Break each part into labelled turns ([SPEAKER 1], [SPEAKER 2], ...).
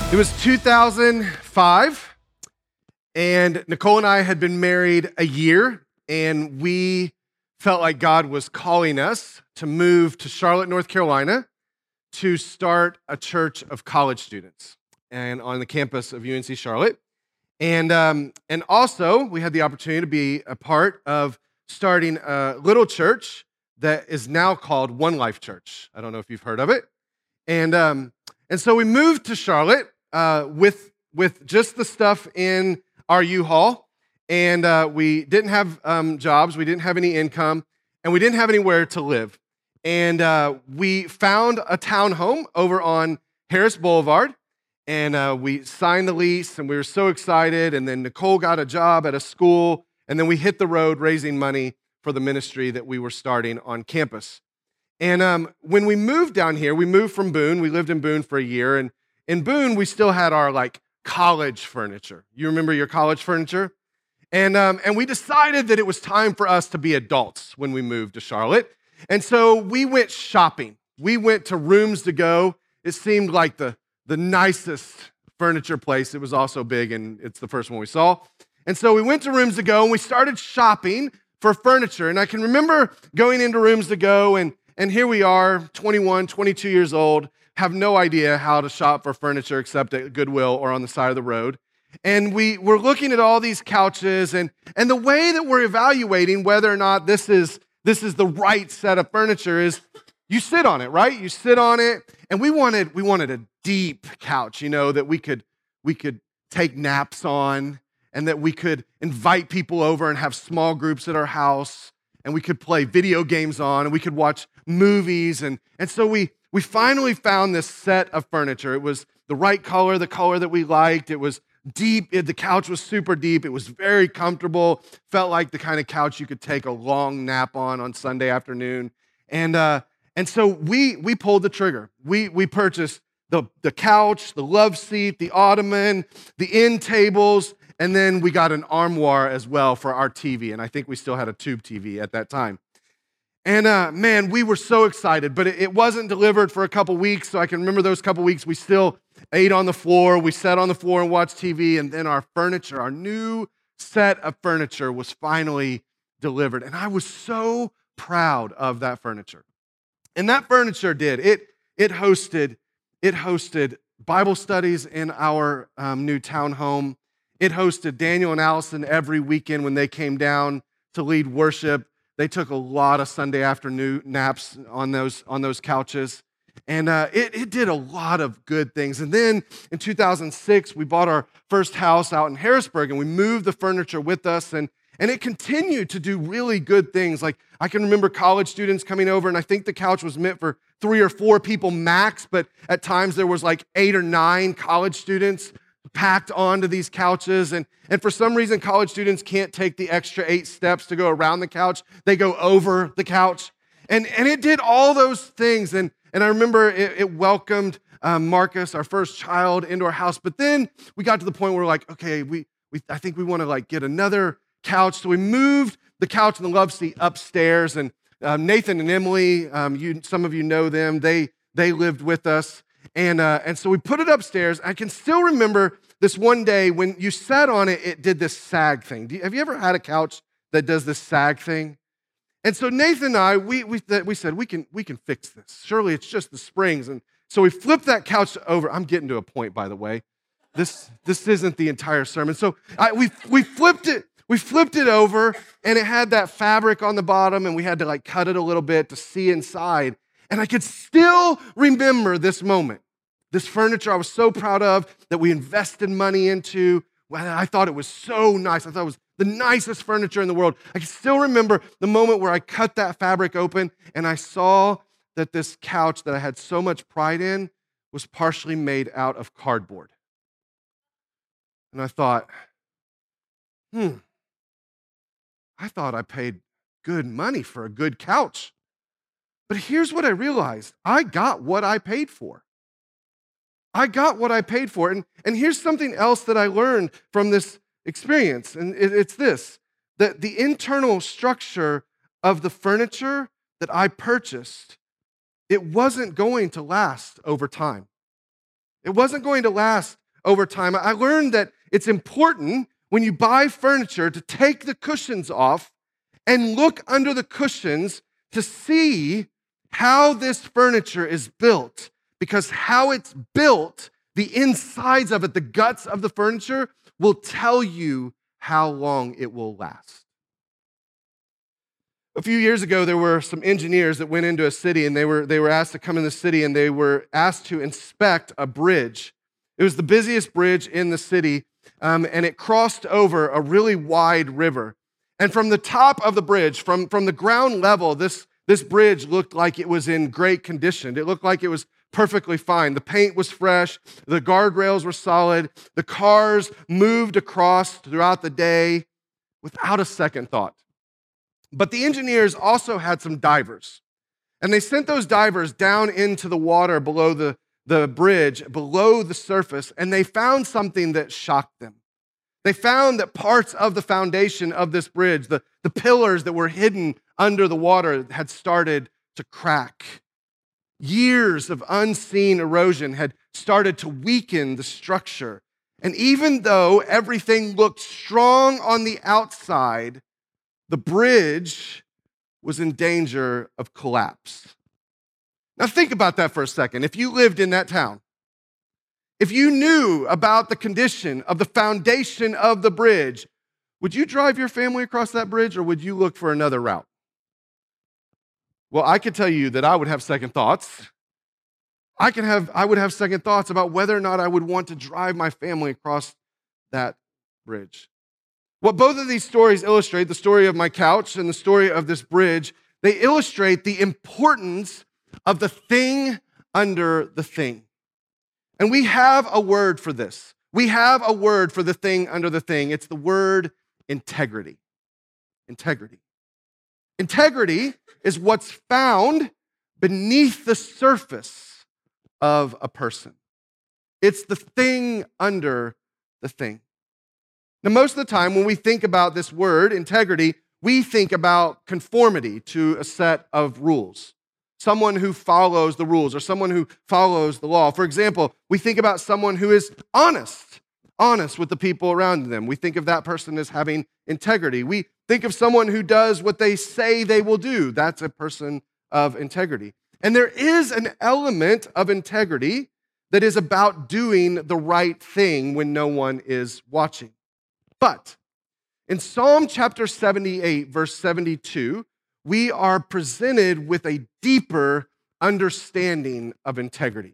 [SPEAKER 1] It was 2005, and Nicole and I had been married a year, and we felt like God was calling us to move to Charlotte, North Carolina, to start a church of college students, and on the campus of UNC Charlotte. And also, we had the opportunity to be a part of starting a little church that is now called One Life Church. I don't know if you've heard of it. And so we moved to Charlotte with just the stuff in our U-Haul, and we didn't have jobs, we didn't have any income, and we didn't have anywhere to live. And we found a townhome over on Harris Boulevard, and we signed the lease, and we were so excited. And then Nicole got a job at a school, and then we hit the road raising money for the ministry that we were starting on campus. And when we moved down here, we moved from Boone. We lived in Boone for a year, and in Boone, we still had our college furniture. You remember your college furniture? And we decided that it was time for us to be adults when we moved to Charlotte. And so we went shopping. We went to Rooms to Go. It seemed like the nicest furniture place. It was also big, and it's the first one we saw. And so we went to Rooms to Go, and we started shopping for furniture. And I can remember going into Rooms to Go, and here we are, 21, 22 years old, have no idea how to shop for furniture except at Goodwill or on the side of the road. And we were looking at all these couches, and the way that we're evaluating whether or not this is the right set of furniture is you sit on it, right? You sit on it, and we wanted a deep couch, that we could take naps on, and that we could invite people over and have small groups at our house, and we could play video games on, and we could watch movies. And so we finally found this set of furniture. It was the right color, the color that we liked. It was deep. The couch was super deep. It was very comfortable. Felt like the kind of couch you could take a long nap on Sunday afternoon. And so we pulled the trigger. We purchased the couch, the love seat, the ottoman, the end tables, and then we got an armoire as well for our TV. And I think we still had a tube TV at that time. And man, we were so excited, but it wasn't delivered for a couple weeks. So I can remember those couple weeks we still ate on the floor. We sat on the floor and watched TV. And then our furniture, our new set of furniture was finally delivered. And I was so proud of that furniture. And that furniture it hosted Bible studies in our new townhome. It hosted Daniel and Allison every weekend when they came down to lead worship. They took a lot of Sunday afternoon naps on those couches. And it did a lot of good things. And then in 2006, we bought our first house out in Harrisburg, and we moved the furniture with us. And it continued to do really good things. Like I can remember college students coming over, and I think the couch was meant for 3 or 4 people max, but at times there was 8 or 9 college students packed onto these couches. And for some reason, college students can't take the extra 8 steps to go around the couch. They go over the couch. And it did all those things. And I remember it welcomed Marcus, our first child, into our house. But then we got to the point where we're like, okay, I think we want to get another couch. So we moved the couch and the love seat upstairs. And Nathan and Emily, some of you know them, they lived with us. And so we put it upstairs. I can still remember this one day when you sat on it, it did this sag thing. Have you ever had a couch that does this sag thing? And so Nathan and I, we said, we can fix this. Surely it's just the springs. And so we flipped that couch over. I'm getting to a point, by the way. This isn't the entire sermon. So we flipped it. We flipped it over, and it had that fabric on the bottom, and we had to cut it a little bit to see inside. And I could still remember this moment. This furniture I was so proud of that we invested money into. I thought it was so nice. I thought it was the nicest furniture in the world. I can still remember the moment where I cut that fabric open and I saw that this couch that I had so much pride in was partially made out of cardboard. And I thought, I thought I paid good money for a good couch. But here's what I realized. I got what I paid for. I got what I paid for. And here's something else that I learned from this experience. And it's this, that the internal structure of the furniture that I purchased, it wasn't going to last over time. It wasn't going to last over time. I learned that it's important when you buy furniture to take the cushions off and look under the cushions to see how this furniture is built. Because how it's built, the insides of it, the guts of the furniture, will tell you how long it will last. A few years ago, there were some engineers that went into a city, and they were asked to come in the city, and they were asked to inspect a bridge. It was the busiest bridge in the city, and it crossed over a really wide river. And from the top of the bridge, from the ground level, this bridge looked like it was in great condition. It looked like it was perfectly fine. The paint was fresh, the guardrails were solid, the cars moved across throughout the day without a second thought. But the engineers also had some divers, and they sent those divers down into the water below the bridge, below the surface, and they found something that shocked them. They found that parts of the foundation of this bridge, the pillars that were hidden under the water, had started to crack. Years of unseen erosion had started to weaken the structure. And even though everything looked strong on the outside, the bridge was in danger of collapse. Now think about that for a second. If you lived in that town, if you knew about the condition of the foundation of the bridge, would you drive your family across that bridge, or would you look for another route? Well, I could tell you that I would have second thoughts. I would have second thoughts about whether or not I would want to drive my family across that bridge. What both of these stories illustrate, the story of my couch and the story of this bridge, they illustrate the importance of the thing under the thing. And we have a word for this. We have a word for the thing under the thing. It's the word integrity. Integrity. Integrity is what's found beneath the surface of a person. It's the thing under the thing. Now, most of the time when we think about this word, integrity, we think about conformity to a set of rules. Someone who follows the rules or someone who follows the law. For example, we think about someone who is honest with the people around them. We think of that person as having integrity. We think of someone who does what they say they will do. That's a person of integrity. And there is an element of integrity that is about doing the right thing when no one is watching. But in Psalm chapter 78, verse 72, we are presented with a deeper understanding of integrity.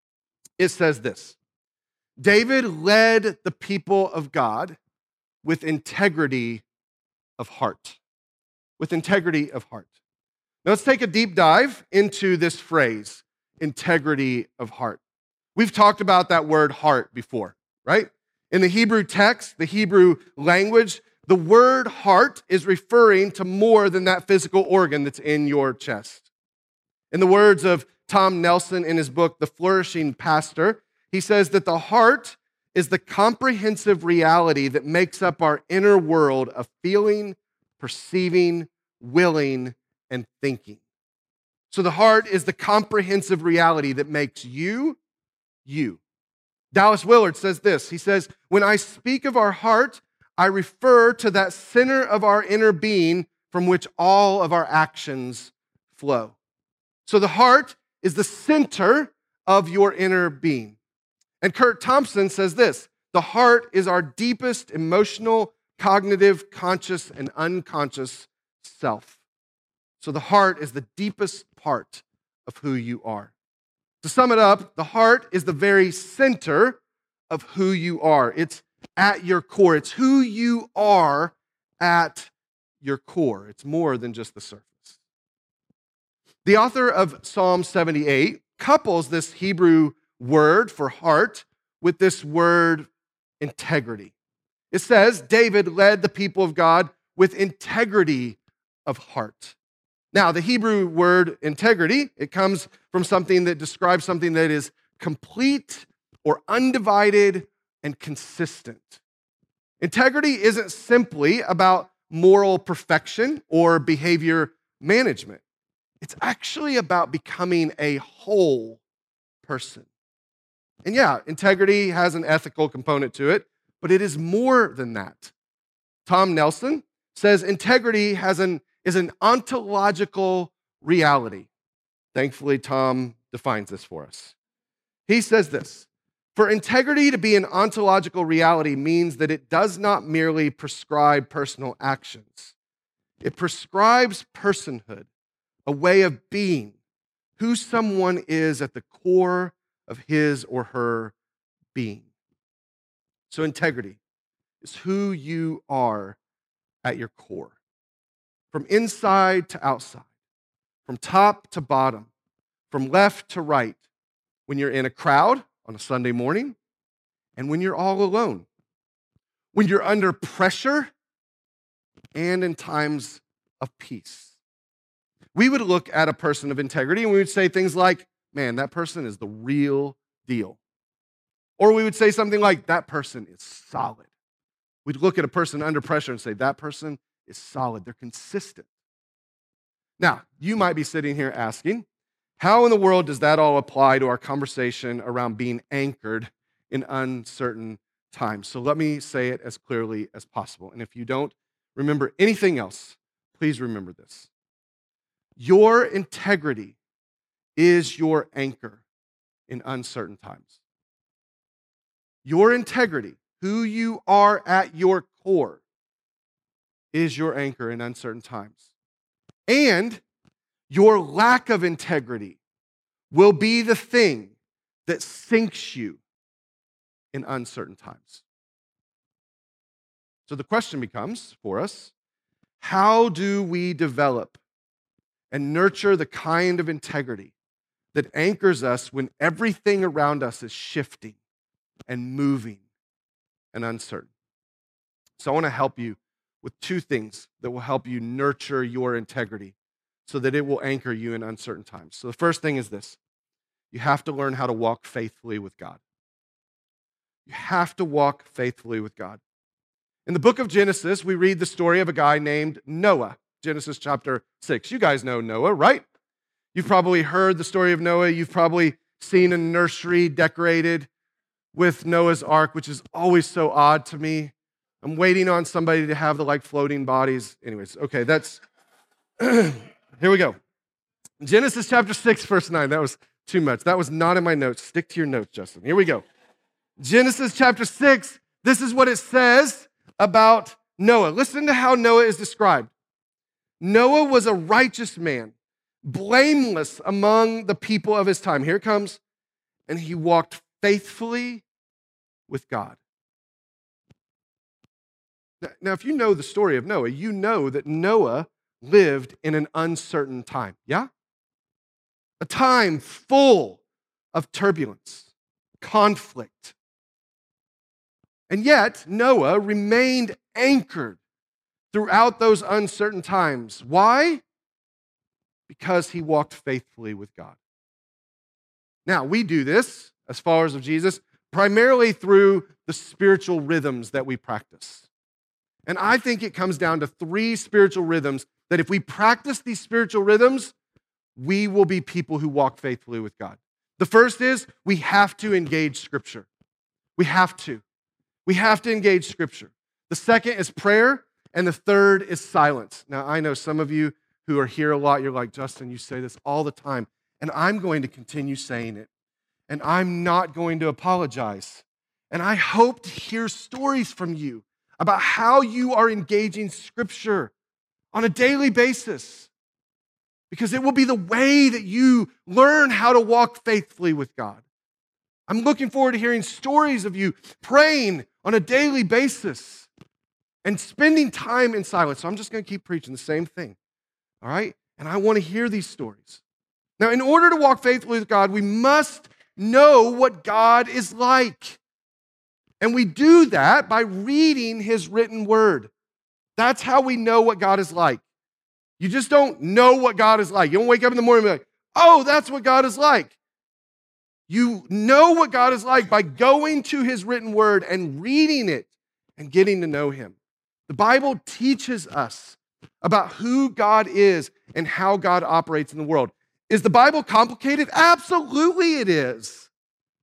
[SPEAKER 1] It says this: David led the people of God with integrity of heart. With integrity of heart. Now let's take a deep dive into this phrase, integrity of heart. We've talked about that word heart before, right? In the Hebrew text, the Hebrew language, the word heart is referring to more than that physical organ that's in your chest. In the words of Tom Nelson in his book, The Flourishing Pastor, he says that the heart is the comprehensive reality that makes up our inner world of feeling, perceiving, willing, and thinking. So the heart is the comprehensive reality that makes you, you. Dallas Willard says this. He says, when I speak of our heart, I refer to that center of our inner being from which all of our actions flow. So the heart is the center of your inner being. And Kurt Thompson says this: the heart is our deepest emotional, cognitive, conscious, and unconscious self. So the heart is the deepest part of who you are. To sum it up, the heart is the very center of who you are. It's at your core. It's who you are at your core. It's more than just the surface. The author of Psalm 78 couples this Hebrew word for heart with this word integrity. It says, David led the people of God with integrity of heart. Now, the Hebrew word integrity, it comes from something that describes something that is complete or undivided and consistent. Integrity isn't simply about moral perfection or behavior management. It's actually about becoming a whole person. And yeah, integrity has an ethical component to it, but it is more than that. Tom Nelson says integrity is an ontological reality. Thankfully, Tom defines this for us. He says this: for integrity to be an ontological reality means that it does not merely prescribe personal actions. It prescribes personhood, a way of being, who someone is at the core of his or her being. So integrity is who you are at your core, from inside to outside, from top to bottom, from left to right, when you're in a crowd on a Sunday morning, and when you're all alone, when you're under pressure, and in times of peace. We would look at a person of integrity and we would say things like, man, that person is the real deal. Or we would say something like, that person is solid. We'd look at a person under pressure and say, that person is solid. They're consistent. Now, you might be sitting here asking, how in the world does that all apply to our conversation around being anchored in uncertain times? So let me say it as clearly as possible. And if you don't remember anything else, please remember this. Your integrity is your anchor in uncertain times. Your integrity, who you are at your core, is your anchor in uncertain times. And your lack of integrity will be the thing that sinks you in uncertain times. So the question becomes for us, how do we develop and nurture the kind of integrity that anchors us when everything around us is shifting and moving and uncertain? So I want to help you with two things that will help you nurture your integrity so that it will anchor you in uncertain times. So the first thing is this: you have to learn how to walk faithfully with God. You have to walk faithfully with God. In the book of Genesis, we read the story of a guy named Noah. Genesis chapter 6. You guys know Noah, right? You've probably heard the story of Noah. You've probably seen a nursery decorated with Noah's Ark, which is always so odd to me. I'm waiting on somebody to have the floating bodies. Anyways, okay, that's, here we go. Genesis chapter 6, verse 9. That was too much. That was not in my notes. Stick to your notes, Justin. Here we go. Genesis chapter 6, this is what it says about Noah. Listen to how Noah is described. Noah was a righteous man, blameless among the people of his time. Here it comes. And he walked faithfully with God. Now, if you know the story of Noah, you know that Noah lived in an uncertain time, yeah? A time full of turbulence, conflict. And yet, Noah remained anchored throughout those uncertain times. Why? Because he walked faithfully with God. Now, we do this, as followers of Jesus, primarily through the spiritual rhythms that we practice. And I think it comes down to three spiritual rhythms that if we practice these spiritual rhythms, we will be people who walk faithfully with God. The first is we have to engage Scripture. We have to. We have to engage Scripture. The second is prayer, and the third is silence. Now, I know some of you who are here a lot, you're like, Justin, you say this all the time, and I'm going to continue saying it, and I'm not going to apologize. And I hope to hear stories from you about how you are engaging Scripture on a daily basis, because it will be the way that you learn how to walk faithfully with God. I'm looking forward to hearing stories of you praying on a daily basis and spending time in silence. So I'm just going to keep preaching the same thing, all right? And I want to hear these stories. Now, in order to walk faithfully with God, we must know what God is like. And we do that by reading His written word. That's how we know what God is like. You just don't know what God is like. You don't wake up in the morning and be like, oh, that's what God is like. You know what God is like by going to His written word and reading it and getting to know Him. The Bible teaches us about who God is and how God operates in the world. Is the Bible complicated? Absolutely it is.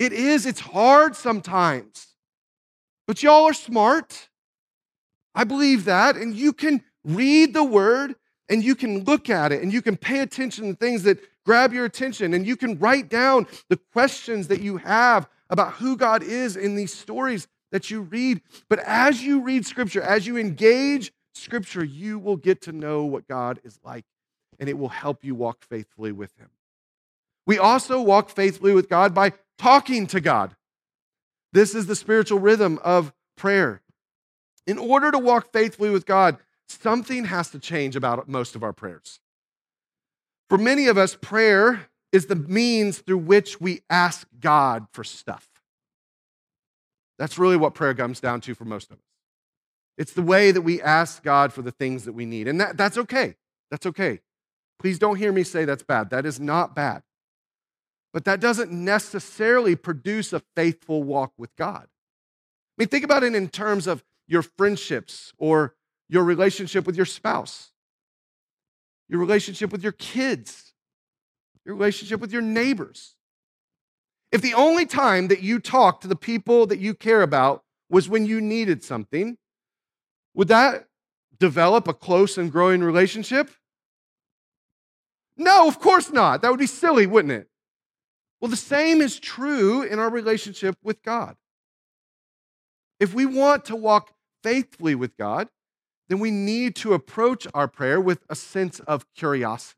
[SPEAKER 1] It is. It's hard sometimes. But y'all are smart. I believe that. And you can read the word and you can look at it and you can pay attention to things that grab your attention and you can write down the questions that you have about who God is in these stories that you read. But as you read Scripture, as you engage Scripture, you will get to know what God is like and it will help you walk faithfully with Him. We also walk faithfully with God by talking to God. This is the spiritual rhythm of prayer. In order to walk faithfully with God, something has to change about most of our prayers. For many of us, prayer is the means through which we ask God for stuff. That's really what prayer comes down to for most of us. It's the way that we ask God for the things that we need. And that's okay. That's okay. Please don't hear me say that's bad. That is not bad. But that doesn't necessarily produce a faithful walk with God. I mean, think about it in terms of your friendships or your relationship with your spouse, your relationship with your kids, your relationship with your neighbors. If the only time that you talk to the people that you care about was when you needed something, would that develop a close and growing relationship? No, of course not. That would be silly, wouldn't it? Well, the same is true in our relationship with God. If we want to walk faithfully with God, then we need to approach our prayer with a sense of curiosity.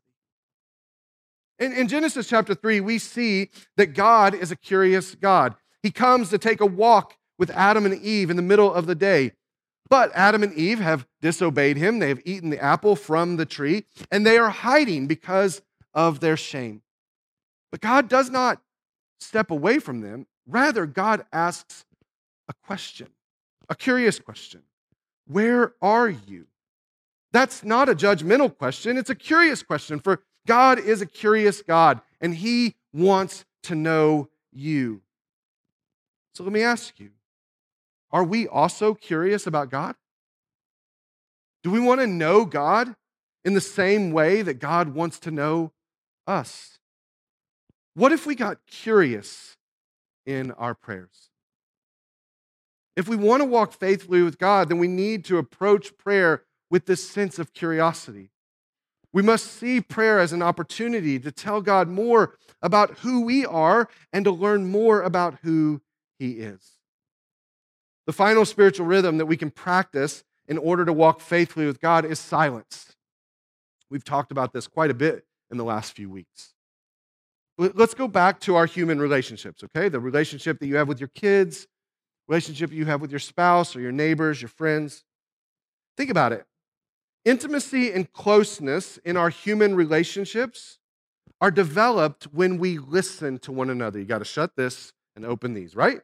[SPEAKER 1] In Genesis chapter 3, we see that God is a curious God. He comes to take a walk with Adam and Eve in the middle of the day. But Adam and Eve have disobeyed him. They have eaten the apple from the tree, and they are hiding because of their shame. But God does not step away from them. Rather, God asks a question, a curious question. Where are you? That's not a judgmental question. It's a curious question, for God is a curious God, and He wants to know you. So let me ask you, are we also curious about God? Do we want to know God in the same way that God wants to know us? What if we got curious in our prayers? If we want to walk faithfully with God, then we need to approach prayer with this sense of curiosity. We must see prayer as an opportunity to tell God more about who we are and to learn more about who He is. The final spiritual rhythm that we can practice in order to walk faithfully with God is silence. We've talked about this quite a bit in the last few weeks. Let's go back to our human relationships, okay? The relationship that you have with your kids, relationship you have with your spouse or your neighbors, your friends. Think about it. Intimacy and closeness in our human relationships are developed when we listen to one another. You got to shut this and open these, right?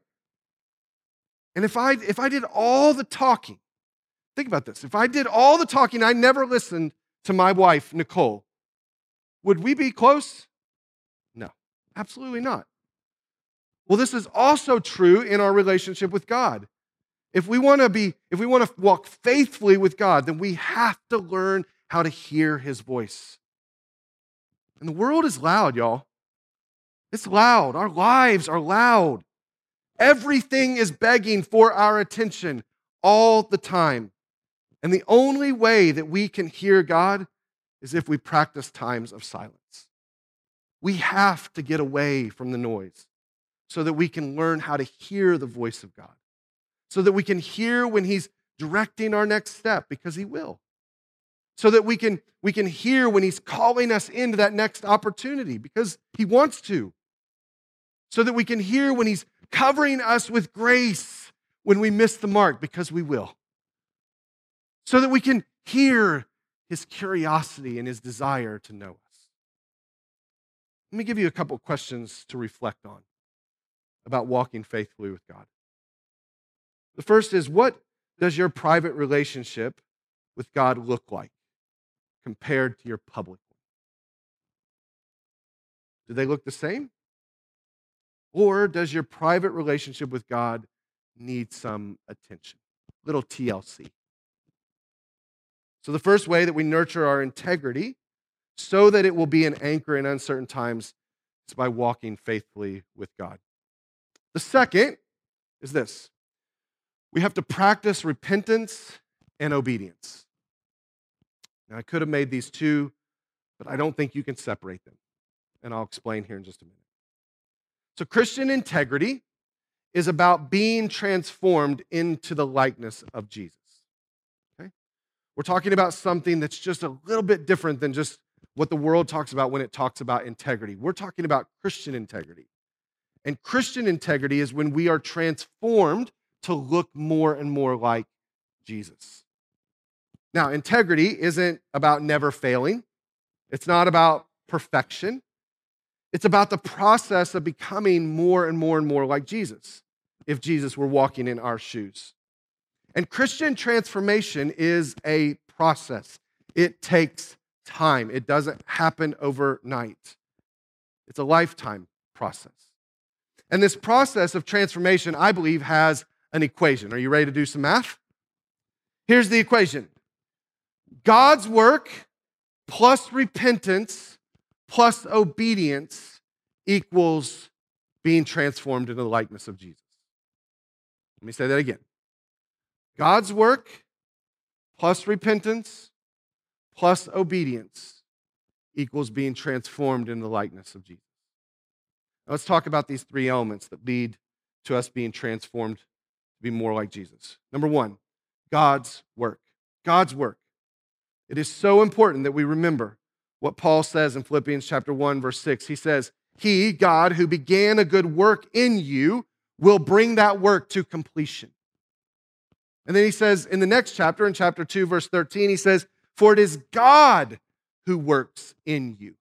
[SPEAKER 1] And if I did all the talking, think about this. If I did all the talking, I never listened to my wife, Nicole, would we be close? No, absolutely not. Well, this is also true in our relationship with God. If we want to walk faithfully with God, then we have to learn how to hear His voice. And the world is loud, y'all. It's loud. Our lives are loud. Everything is begging for our attention all the time. And the only way that we can hear God is if we practice times of silence. We have to get away from the noise so that we can learn how to hear the voice of God, so that we can hear when He's directing our next step, because He will, so that we can hear when He's calling us into that next opportunity, because He wants to, so that we can hear when He's covering us with grace when we miss the mark, because we will, so that we can hear His curiosity and His desire to know us. Let me give you a couple of questions to reflect on about walking faithfully with God. The first is, what does your private relationship with God look like compared to your public one? Do they look the same? Or does your private relationship with God need some attention? Little TLC. So the first way that we nurture our integrity so that it will be an anchor in uncertain times is by walking faithfully with God. The second is this. We have to practice repentance and obedience. Now, I could have made these two, but I don't think you can separate them. And I'll explain here in just a minute. So, Christian integrity is about being transformed into the likeness of Jesus. Okay? We're talking about something that's just a little bit different than just what the world talks about when it talks about integrity. We're talking about Christian integrity. And Christian integrity is when we are transformed to look more and more like Jesus. Now, integrity isn't about never failing. It's not about perfection. It's about the process of becoming more and more and more like Jesus, if Jesus were walking in our shoes. And Christian transformation is a process. It takes time. It doesn't happen overnight. It's a lifetime process. And this process of transformation, I believe, has an equation. Are you ready to do some math? Here's the equation. God's work plus repentance plus obedience equals being transformed into the likeness of Jesus. Let me say that again. God's work plus repentance plus obedience equals being transformed into the likeness of Jesus. Now let's talk about these three elements that lead to us being transformed to be more like Jesus. Number one, God's work. God's work. It is so important that we remember what Paul says in Philippians chapter 1, verse 6. He says, He, God, who began a good work in you, will bring that work to completion. And then he says in the next chapter, in chapter 2, verse 13, he says, For it is God who works in you.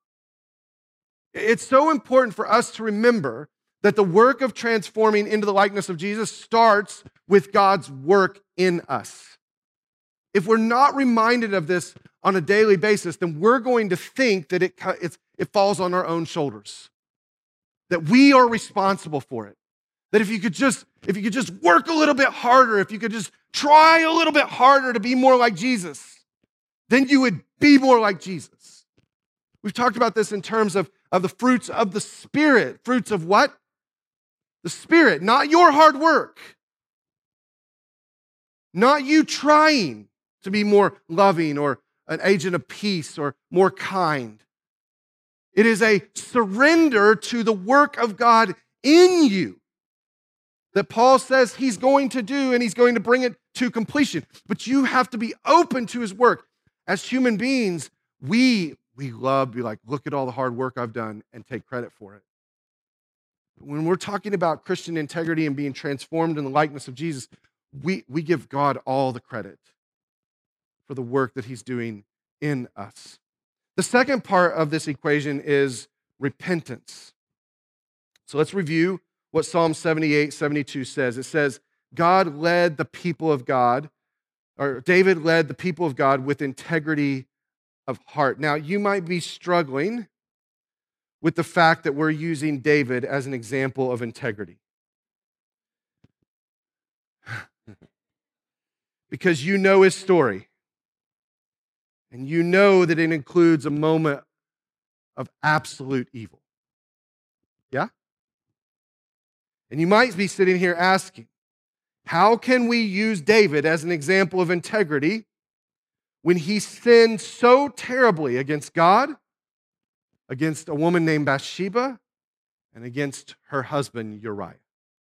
[SPEAKER 1] It's so important for us to remember that the work of transforming into the likeness of Jesus starts with God's work in us. If we're not reminded of this on a daily basis, then we're going to think that it falls on our own shoulders, that we are responsible for it. That if you could just work a little bit harder, if you could just try a little bit harder to be more like Jesus, then you would be more like Jesus. We've talked about this in terms of the fruits of the Spirit. Fruits of what? The Spirit, not your hard work. Not you trying to be more loving or an agent of peace or more kind. It is a surrender to the work of God in you that Paul says he's going to do, and he's going to bring it to completion. But you have to be open to his work. As human beings, we love to be like, look at all the hard work I've done and take credit for it. When we're talking about Christian integrity and being transformed in the likeness of Jesus, we give God all the credit for the work that he's doing in us. The second part of this equation is repentance. So let's review what Psalm 78:72 says. It says, God led the people of God, or David led the people of God with integrity of heart. Now, you might be struggling with the fact that we're using David as an example of integrity. Because you know his story. And you know that it includes a moment of absolute evil. Yeah? And you might be sitting here asking, how can we use David as an example of integrity when he sinned so terribly against God, against a woman named Bathsheba, and against her husband Uriah?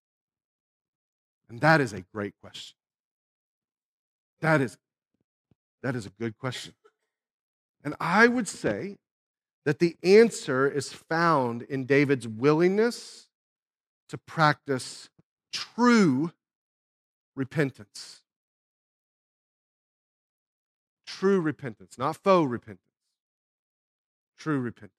[SPEAKER 1] And that is a great question. That is a good question. And I would say that the answer is found in David's willingness to practice true repentance. True repentance, not faux repentance. True repentance.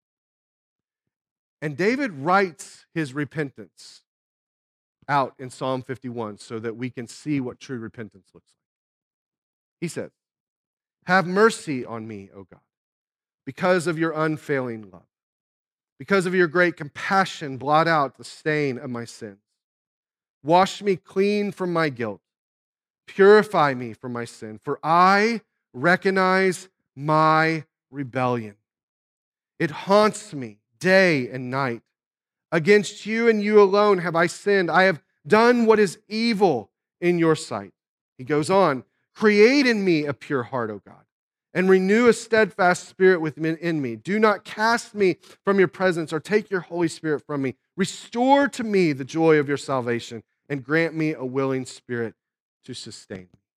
[SPEAKER 1] And David writes his repentance out in Psalm 51 so that we can see what true repentance looks like. He says, have mercy on me, O God, because of your unfailing love. Because of your great compassion, blot out the stain of my sins. Wash me clean from my guilt. Purify me from my sin, for I recognize my rebellion. It haunts me day and night. Against you and you alone have I sinned. I have done what is evil in your sight. He goes on, create in me a pure heart, O God, and renew a steadfast spirit within me. Do not cast me from your presence or take your Holy Spirit from me. Restore to me the joy of your salvation and grant me a willing spirit to sustain me.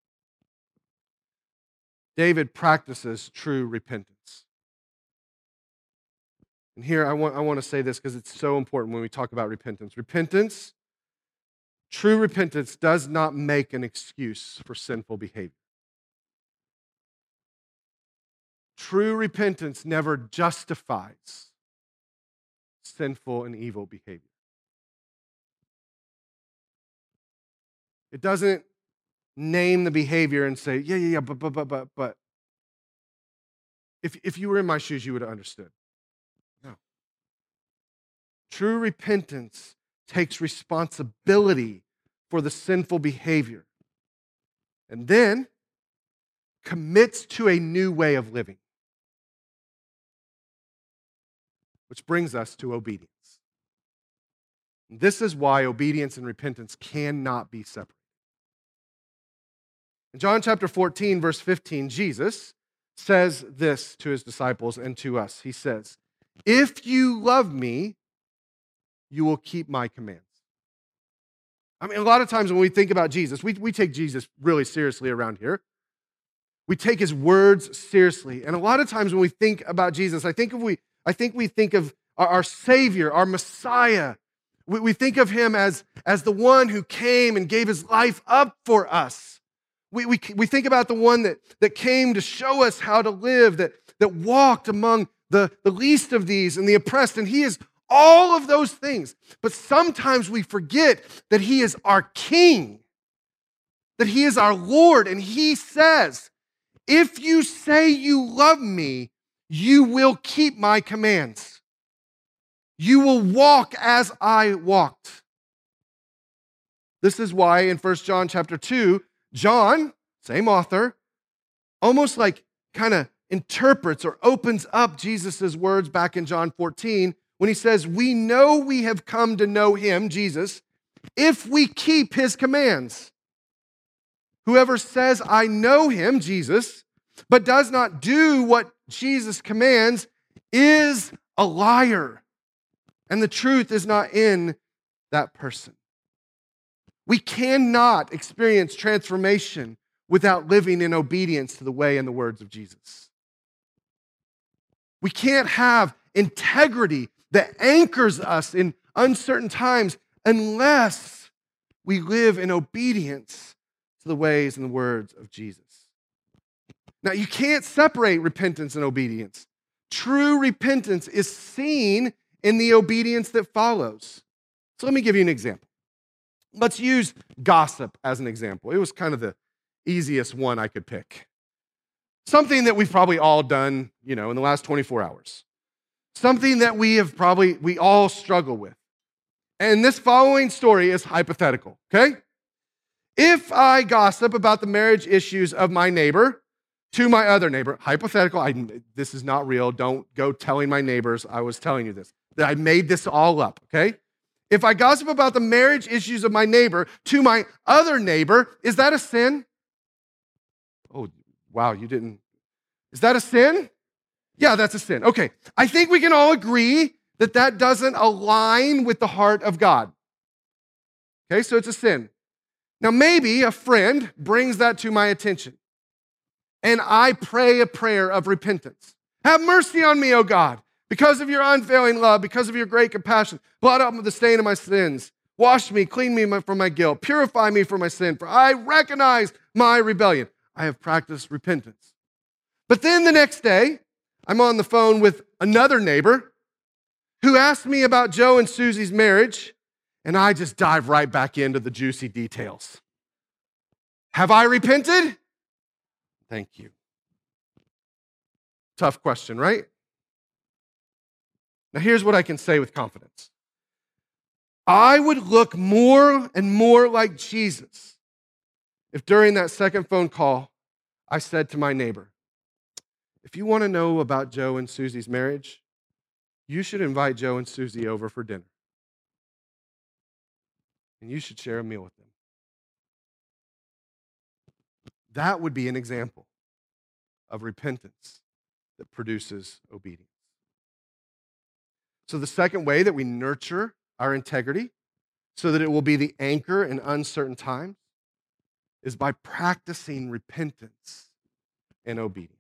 [SPEAKER 1] David practices true repentance. And here I want to say this because it's so important when we talk about repentance. True repentance does not make an excuse for sinful behavior. True repentance never justifies sinful and evil behavior. It doesn't name the behavior and say, yeah, but. If you were in my shoes, you would have understood. No. True repentance takes responsibility for the sinful behavior and then commits to a new way of living. Which brings us to obedience. This is why obedience and repentance cannot be separated. In John chapter 14, verse 15, Jesus says this to his disciples and to us. He says, if you love me, you will keep my commands. I mean, a lot of times when we think about Jesus, we take Jesus really seriously around here. We take his words seriously. And a lot of times when we think about Jesus, I think we think of our Savior, our Messiah. We think of him as the one who came and gave his life up for us. We think about the one that came to show us how to live, that walked among the least of these and the oppressed. And he is all of those things. But sometimes we forget that he is our King, that he is our Lord. And he says, if you say you love me, you will keep my commands. You will walk as I walked. This is why in 1 John chapter 2, John, same author, almost like kind of interprets or opens up Jesus' words back in John 14 when he says, we know we have come to know him, Jesus, if we keep his commands. Whoever says, I know him, Jesus, but does not do what Jesus commands is a liar, and the truth is not in that person. We cannot experience transformation without living in obedience to the way and the words of Jesus. We can't have integrity that anchors us in uncertain times unless we live in obedience to the ways and the words of Jesus. Now, you can't separate repentance and obedience. True repentance is seen in the obedience that follows. So let me give you an example. Let's use gossip as an example. It was kind of the easiest one I could pick. Something that we've probably all done, in the last 24 hours. Something that we all struggle with. And this following story is hypothetical, okay? If I gossip about the marriage issues of my neighbor to my other neighbor, hypothetical, this is not real. Don't go telling my neighbors I was telling you this. That I made this all up, okay? If I gossip about the marriage issues of my neighbor to my other neighbor, is that a sin? Oh, wow, you didn't. Is that a sin? Yeah, that's a sin. Okay, I think we can all agree that doesn't align with the heart of God. Okay, so it's a sin. Now, maybe a friend brings that to my attention, and I pray a prayer of repentance. Have mercy on me, O God, because of your unfailing love, because of your great compassion. Blot out the stain of my sins. Wash me, clean me from my guilt. Purify me from my sin, for I recognize my rebellion. I have practiced repentance. But then the next day, I'm on the phone with another neighbor who asked me about Joe and Susie's marriage, and I just dive right back into the juicy details. Have I repented? Thank you. Tough question, right? Now, here's what I can say with confidence. I would look more and more like Jesus if during that second phone call, I said to my neighbor, if you want to know about Joe and Susie's marriage, you should invite Joe and Susie over for dinner. And you should share a meal with them. That would be an example of repentance that produces obedience. So the second way that we nurture our integrity so that it will be the anchor in uncertain times is by practicing repentance and obedience.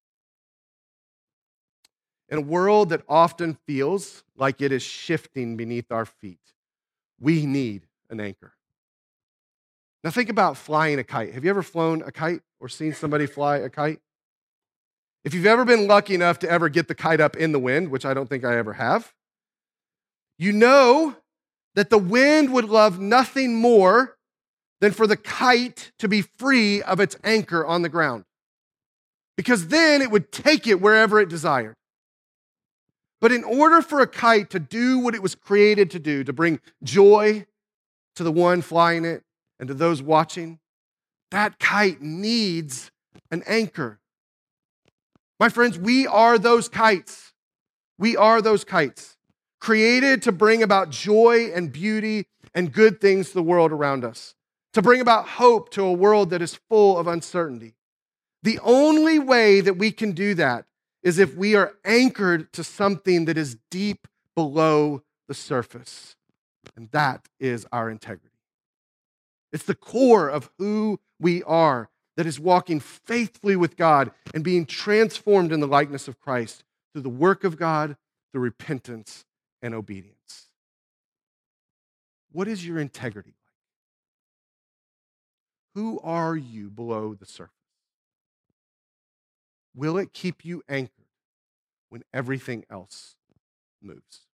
[SPEAKER 1] In a world that often feels like it is shifting beneath our feet, we need an anchor. Now think about flying a kite. Have you ever flown a kite or seen somebody fly a kite? If you've ever been lucky enough to ever get the kite up in the wind, which I don't think I ever have, you know that the wind would love nothing more than for the kite to be free of its anchor on the ground, because then it would take it wherever it desired. But in order for a kite to do what it was created to do, to bring joy to the one flying it and to those watching, that kite needs an anchor. My friends, we are those kites. We are those kites, created to bring about joy and beauty and good things to the world around us, to bring about hope to a world that is full of uncertainty. The only way that we can do that is if we are anchored to something that is deep below the surface, and that is our integrity. It's the core of who we are, that is walking faithfully with God and being transformed in the likeness of Christ through the work of God, through repentance and obedience. What is your integrity like? Who are you below the surface? Will it keep you anchored when everything else moves?